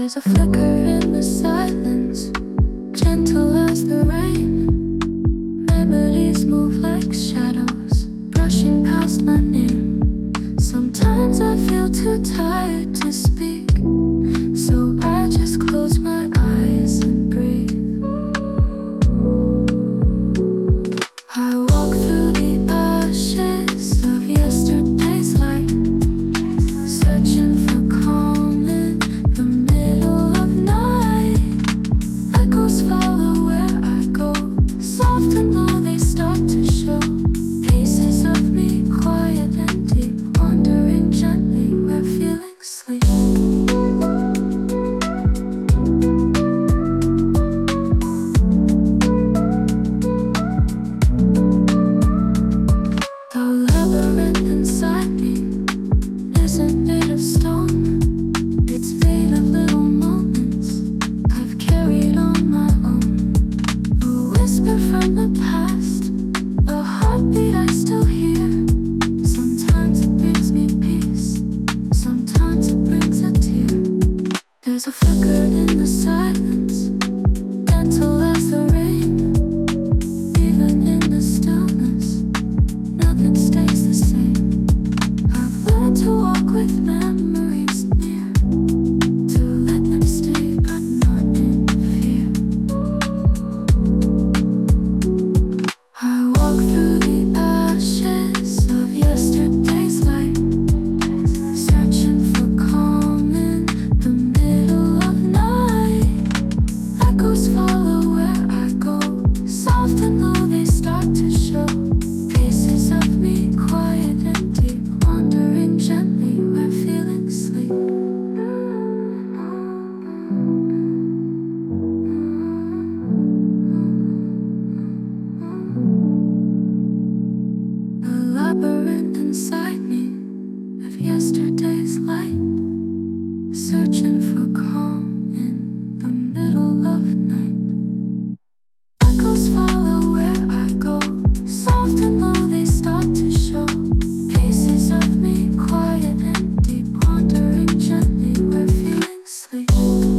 There's a flicker in the silence, gentle as the rain. Memories move like shadows, brushing past my name. Sometimes I feel too tired to speak, so I just close my eyes and breathe. I walk through the ashes of yesterday's light, searching for calm in the middle of night. Echoes follow where I go, soft and low they start to show. Pieces of me, quiet and deep, wandering gently where feelings sleep. The labyrinth inside me isn't made of stone, it's made of little moments I've carried on my own. A whisper from the past, a heartbeat I still hear. Sometimes it brings me peace, sometimes it brings a tear. There's a flicker in the silence, gentle as the rain. Even in the stillness, nothing stays the same. I've learned to walk with memories near, to let them stay but not in fear. I walk through the ashes of yesterday's light, searching for calm in the middle of night. Echoes follow where I go, soft and low they start to show. Pieces of me, quiet and deep, wandering gently where feelings sleep. A labyrinth inside me of yesterday's light, searching for calm in the middle of night. Echoes follow where I go, soft and low they start to show. Pieces of me, quiet and deep, wandering gently where feelings sleep.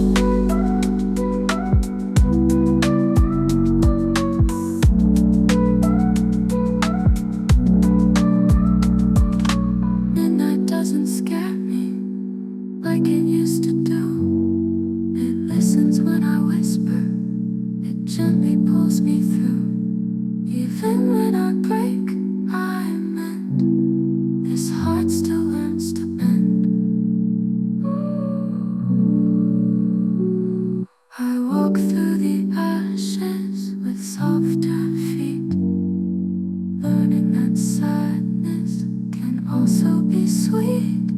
Midnight doesn't scare me like it used to do. It listens when I whisper, it gently pulls me through. Even when I break, I mend. This heart still learns to bend. I walk through the ashes with softer feet, learning that sadness can also be sweet.